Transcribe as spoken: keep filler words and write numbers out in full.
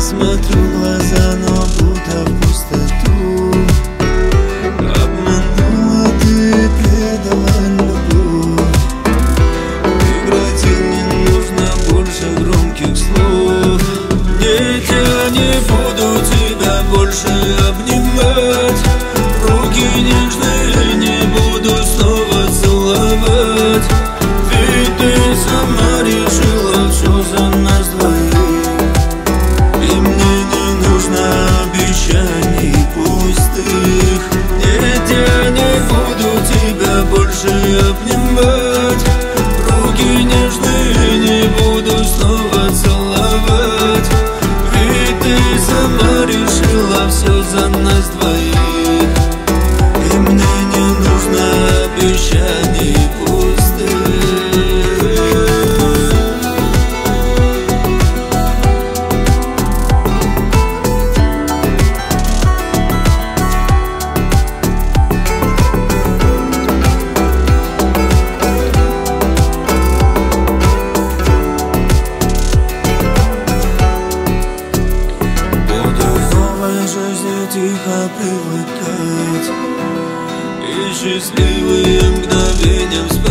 смотрю в глаза, но будто в пустоту. Обманула ты, предала любовь. Прекратить не нужно больше громких слов. Нет, я не буду тебя больше обнимать. Руки нежные не буду снова целовать. Ведь ты сама решила все за нас двоих. И мне не нужно обещаний пустых. Нет, я не буду тебя больше обнимать. Руки нежные не буду снова целовать. Ведь ты сама решила все за нас двоих. И мне не нужно обещаний пустых. Жизни тихо привыкать и счастливые мгновения вспоминать.